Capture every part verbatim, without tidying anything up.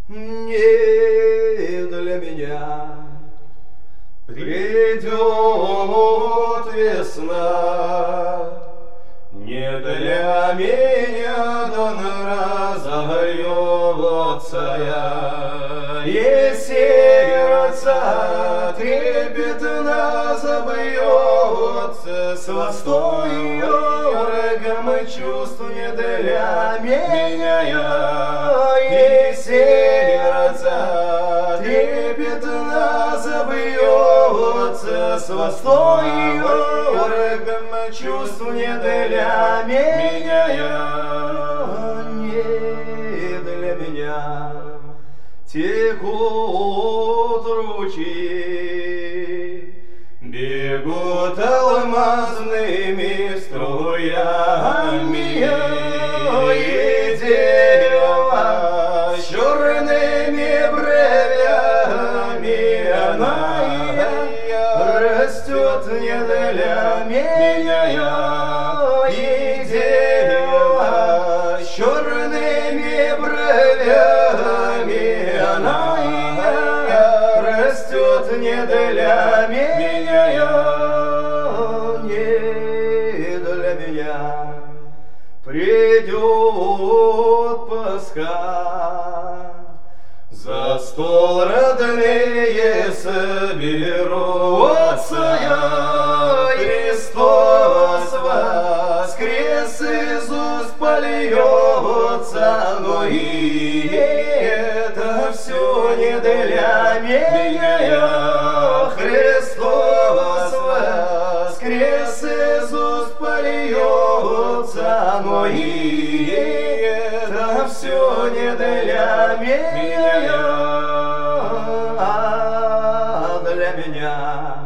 не для меня. Придет весна, не для меня дон разольется я, и сердце трепетно забьется с восторгом чувств не для меня я, и сердце трепетно забьется с восторгом чувств не для меня я, не для меня. Текут ручьи, бегут алмазными струями, и дева с черными бровями, она растет не для меня, и дева с черными бровями, она растет не для меня, не для меня. Придет Пасха, за стол родные соберутся, Христос воскрес, из уст польется, но и это все не для меня. Христос воскрес, из уст польется, но и это все не для меня, а для меня.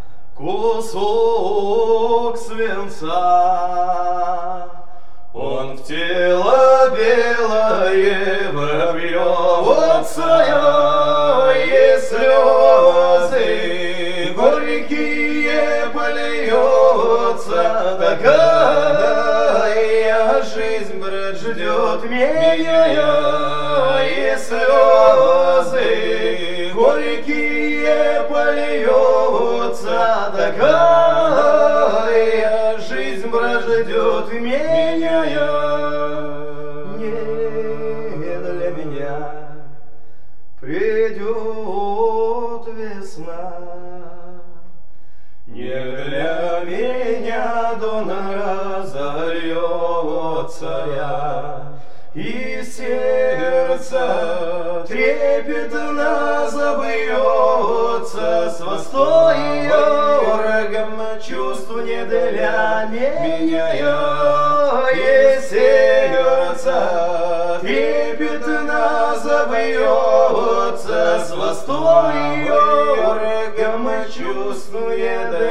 Кусок свинца, он в тело белое вобьется, и слезы горькие польются. Такая жизнь, брат, ждет меня, и слезы горькие польются. Такая жизнь, брат, ждет меня, не для меня. Придет весна, не для меня дон разольется я, и сердце трепетно забьется с восторгом чувств не для меня, и сердце трепетно забьется с восторгом чувств не для